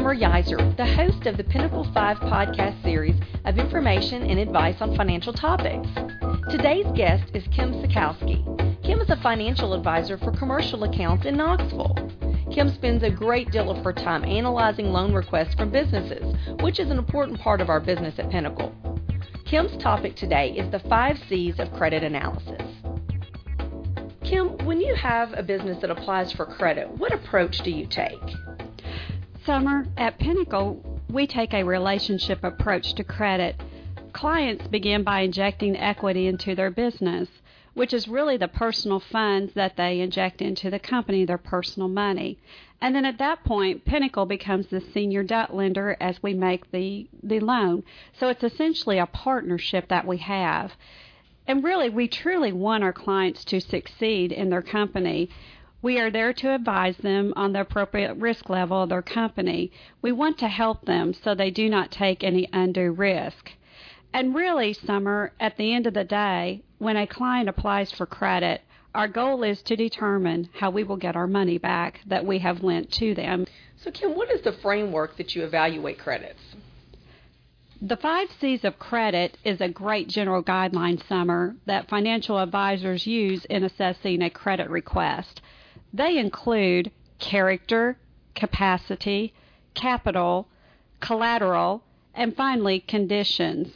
Summer Yiser, the host of the Pinnacle 5 podcast series of information and advice on financial topics. Today's guest is Kim Sikowski. Kim is a financial advisor for commercial accounts in Knoxville. Kim spends a great deal of her time analyzing loan requests from businesses, which is an important part of our business at Pinnacle. Kim's topic today is the 5 C's of credit analysis. Kim, when you have a business that applies for credit, what approach do you take? Summer, at Pinnacle, we take a relationship approach to credit. Clients begin by injecting equity into their business, which is really the personal funds that they inject into the company, their personal money. And then at that point, Pinnacle becomes the senior debt lender as we make the loan. So it's essentially a partnership that we have. And really, we truly want our clients to succeed in their company. We are there to advise them on the appropriate risk level of their company. We want to help them so they do not take any undue risk. And really, Summer, at the end of the day, when a client applies for credit, our goal is to determine how we will get our money back that we have lent to them. So, Kim, what is the framework that you evaluate credits? The 5 C's of credit is a great general guideline, Summer, that financial advisors use in assessing a credit request. They include character, capacity, capital, collateral, and finally, conditions.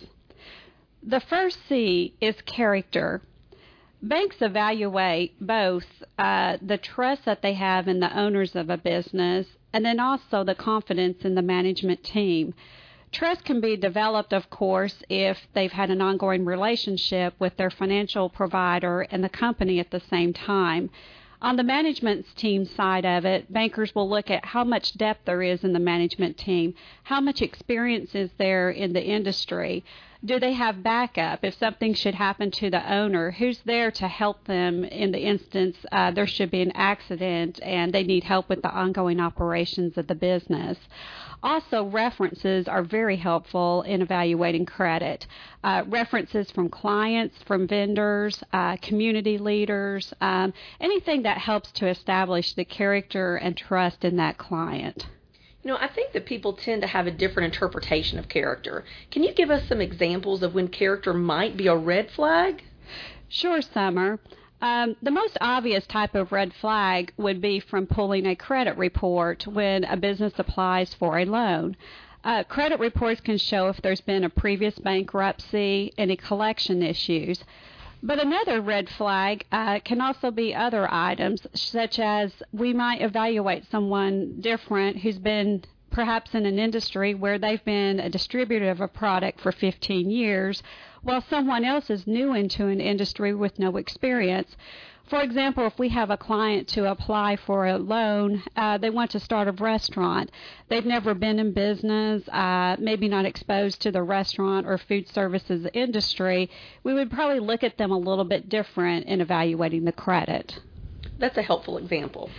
The first C is character. Banks evaluate both the trust that they have in the owners of a business and then also the confidence in the management team. Trust can be developed, of course, if they've had an ongoing relationship with their financial provider and the company at the same time. On the management team side of it, bankers will look at how much depth there is in the management team, how much experience is there in the industry. Do they have backup? If something should happen to the owner, who's there to help them in the instance there should be an accident and they need help with the ongoing operations of the business? Also, references are very helpful in evaluating credit. References from clients, from vendors, community leaders, anything that helps to establish the character and trust in that client. You know, I think that people tend to have a different interpretation of character. Can you give us some examples of when character might be a red flag? Sure, Summer. The most obvious type of red flag would be from pulling a credit report when a business applies for a loan. Credit reports can show if there's been a previous bankruptcy, any collection issues. But another red flag can also be other items, such as we might evaluate someone different who's been perhaps in an industry where they've been a distributor of a product for 15 years, while someone else is new into an industry with no experience. For example, if we have a client to apply for a loan, they want to start a restaurant. They've never been in business, maybe not exposed to the restaurant or food services industry. We would probably look at them a little bit different in evaluating the credit. That's a helpful example.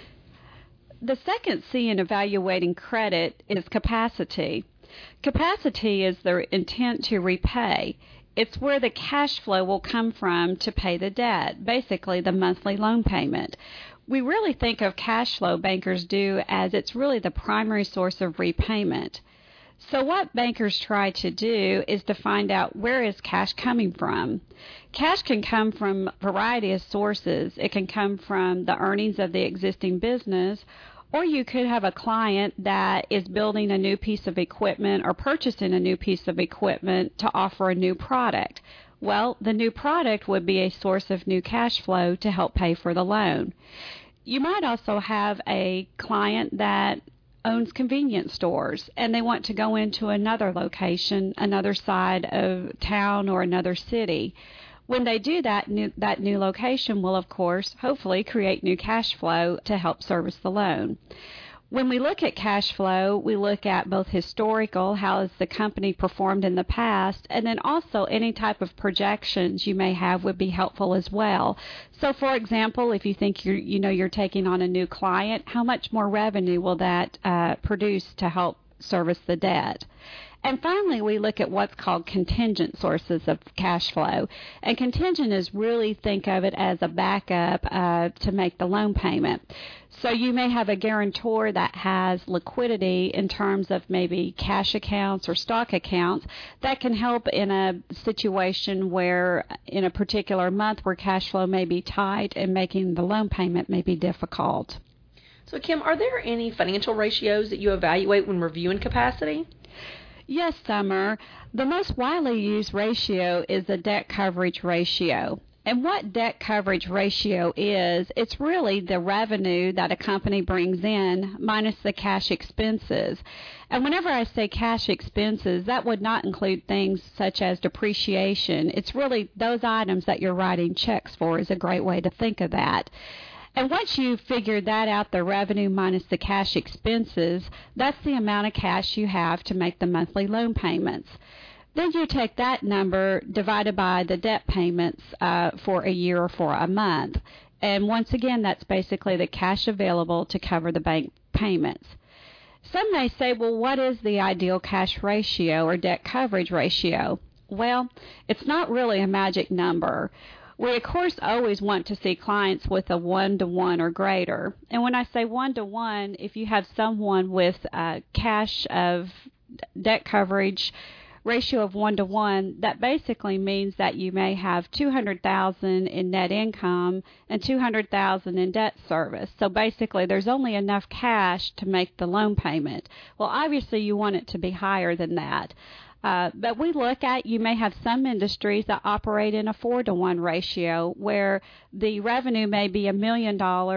The second C in evaluating credit is capacity. Capacity is the intent to repay. It's where the cash flow will come from to pay the debt, basically the monthly loan payment. We really think of cash flow, bankers do, as it's really the primary source of repayment. So what bankers try to do is to find out where is cash coming from. Cash can come from a variety of sources. It can come from the earnings of the existing business, or you could have a client that is building a new piece of equipment or purchasing a new piece of equipment to offer a new product. Well, the new product would be a source of new cash flow to help pay for the loan. You might also have a client that owns convenience stores and they want to go into another location, another side of town or another city. When they do that new location will, of course, hopefully create new cash flow to help service the loan. When we look at cash flow, we look at both historical, how has the company performed in the past, and then also any type of projections you may have would be helpful as well. So, for example, if you think you're taking on a new client, how much more revenue will that produce to help service the debt? And finally, we look at what's called contingent sources of cash flow. And contingent is really, think of it as a backup to make the loan payment. So you may have a guarantor that has liquidity in terms of maybe cash accounts or stock accounts that can help in a situation where in a particular month where cash flow may be tight and making the loan payment may be difficult. So, Kim, are there any financial ratios that you evaluate when reviewing capacity? Yes, Summer. The most widely used ratio is the debt coverage ratio. And what debt coverage ratio is, it's really the revenue that a company brings in minus the cash expenses. And whenever I say cash expenses, that would not include things such as depreciation. It's really those items that you're writing checks for is a great way to think of that. And once you figure that out, the revenue minus the cash expenses, that's the amount of cash you have to make the monthly loan payments. Then you take that number divided by the debt payments for a year or for a month. And once again, that's basically the cash available to cover the bank payments. Some may say, well, what is the ideal cash ratio or debt coverage ratio? Well, it's not really a magic number. We, of course, always want to see clients with a 1-to-1 or greater. And when I say 1-to-1, if you have someone with cash of debt coverage ratio of 1-to-1, that basically means that you may have $200,000 in net income and $200,000 in debt service. So basically, there's only enough cash to make the loan payment. Well, obviously, you want it to be higher than that. But we look at, you may have some industries that operate in a 4-to-1 ratio where the revenue may be $1 million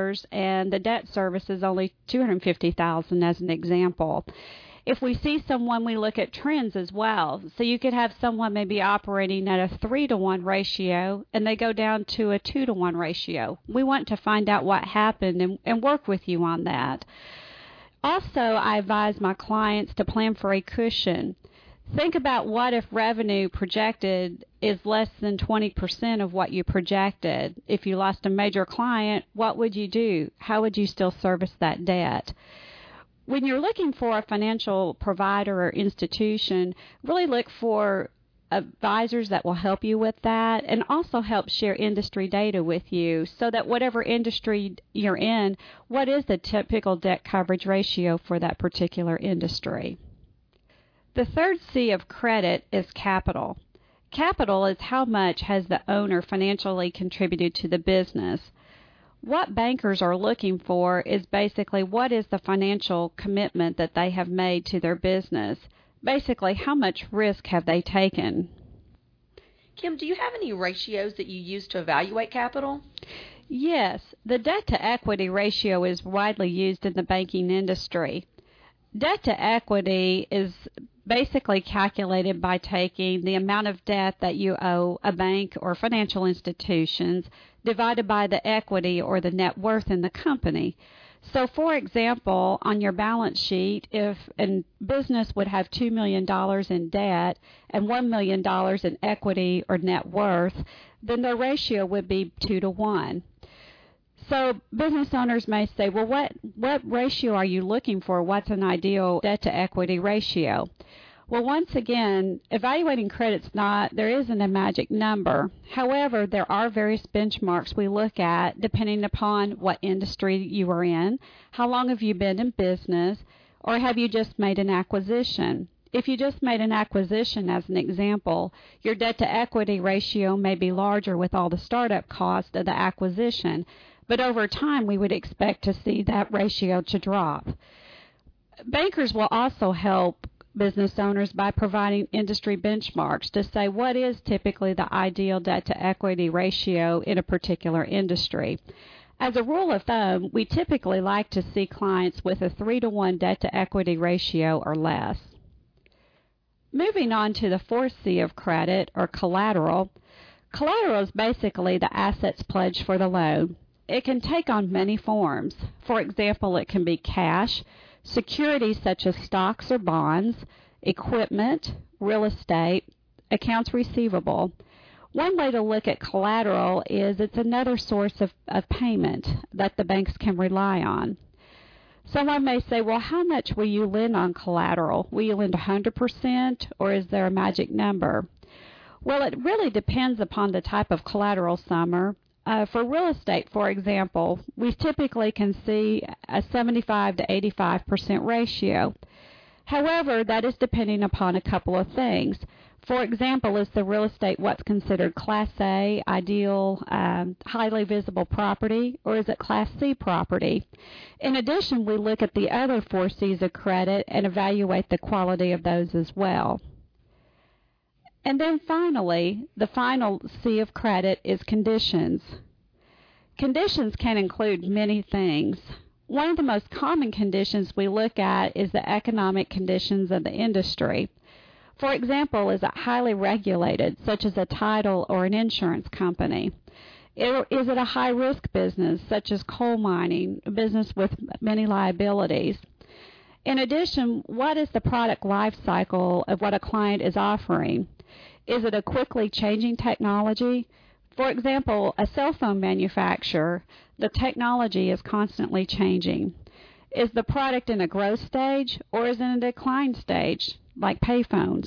and the debt service is only $250,000 as an example. If we see someone, we look at trends as well. So you could have someone maybe operating at a 3-to-1 ratio and they go down to a 2-to-1 ratio. We want to find out what happened and work with you on that. Also, I advise my clients to plan for a cushion. Think about what if revenue projected is less than 20% of what you projected. If you lost a major client, what would you do? How would you still service that debt? When you're looking for a financial provider or institution, really look for advisors that will help you with that and also help share industry data with you so that whatever industry you're in, what is the typical debt coverage ratio for that particular industry? The third C of credit is capital. Capital is how much has the owner financially contributed to the business. What bankers are looking for is basically what is the financial commitment that they have made to their business. Basically, how much risk have they taken? Kim, do you have any ratios that you use to evaluate capital? Yes, the debt-to-equity ratio is widely used in the banking industry. Debt to equity is basically calculated by taking the amount of debt that you owe a bank or financial institutions divided by the equity or the net worth in the company. So, for example, on your balance sheet, if a business would have $2 million in debt and $1 million in equity or net worth, then the ratio would be 2-to-1. So business owners may say, well, what ratio are you looking for? What's an ideal debt-to-equity ratio? Well, once again, evaluating credit's there isn't a magic number. However, there are various benchmarks we look at depending upon what industry you are in, how long have you been in business, or have you just made an acquisition. If you just made an acquisition, as an example, your debt-to-equity ratio may be larger with all the startup cost of the acquisition. But over time, we would expect to see that ratio to drop. Bankers will also help business owners by providing industry benchmarks to say what is typically the ideal debt-to-equity ratio in a particular industry. As a rule of thumb, we typically like to see clients with a 3-to-1 debt-to-equity ratio or less. Moving on to the fourth C of credit, or collateral. Collateral is basically the assets pledged for the loan. It can take on many forms. For example, it can be cash, securities such as stocks or bonds, equipment, real estate, accounts receivable. One way to look at collateral is it's another source of payment that the banks can rely on. Someone may say, well, how much will you lend on collateral? Will you lend 100%, or is there a magic number? Well, it really depends upon the type of collateral, Summer. For real estate, for example, we typically can see a 75 to 85% ratio. However, that is depending upon a couple of things. For example, is the real estate what's considered Class A, ideal, highly visible property, or is it Class C property? In addition, we look at the other 4 C's of credit and evaluate the quality of those as well. And then finally, the final C of credit is conditions. Conditions can include many things. One of the most common conditions we look at is the economic conditions of the industry. For example, is it highly regulated, such as a title or an insurance company? Is it a high-risk business, such as coal mining, a business with many liabilities? In addition, what is the product life cycle of what a client is offering? Is it a quickly changing technology? For example, a cell phone manufacturer, the technology is constantly changing. Is the product in a growth stage or is it in a decline stage, like payphones?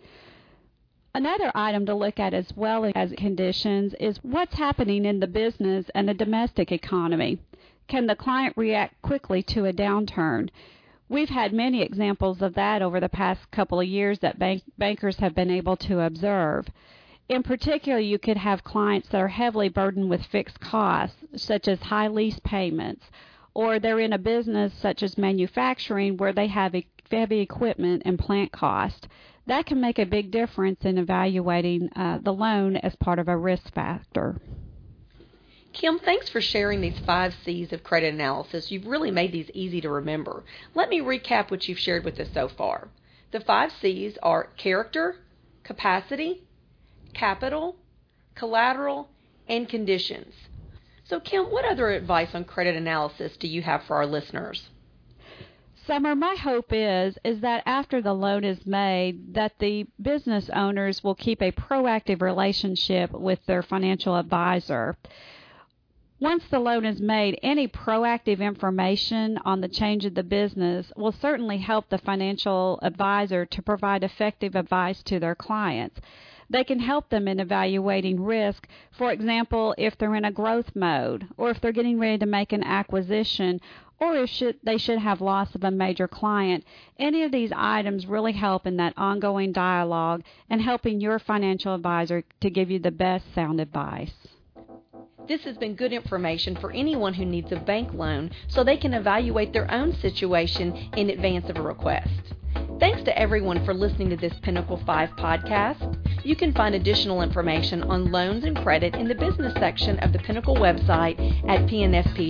Another item to look at as well as conditions is what's happening in the business and the domestic economy. Can the client react quickly to a downturn? We've had many examples of that over the past couple of years that bankers have been able to observe. In particular, you could have clients that are heavily burdened with fixed costs, such as high lease payments, or they're in a business such as manufacturing where they have heavy equipment and plant cost. That can make a big difference in evaluating the loan as part of a risk factor. Kim, thanks for sharing these 5 C's of credit analysis. You've really made these easy to remember. Let me recap what you've shared with us so far. The 5 C's are character, capacity, capital, collateral, and conditions. So, Kim, what other advice on credit analysis do you have for our listeners? Summer, my hope is that after the loan is made, that the business owners will keep a proactive relationship with their financial advisor. Once the loan is made, any proactive information on the change of the business will certainly help the financial advisor to provide effective advice to their clients. They can help them in evaluating risk, for example, if they're in a growth mode, or if they're getting ready to make an acquisition, or if they should have loss of a major client. Any of these items really help in that ongoing dialogue and helping your financial advisor to give you the best sound advice. This has been good information for anyone who needs a bank loan so they can evaluate their own situation in advance of a request. Thanks to everyone for listening to this Pinnacle 5 podcast. You can find additional information on loans and credit in the business section of the Pinnacle website at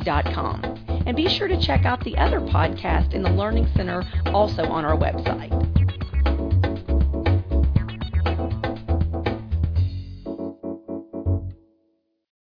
pnfp.com. And be sure to check out the other podcast in the Learning Center also on our website.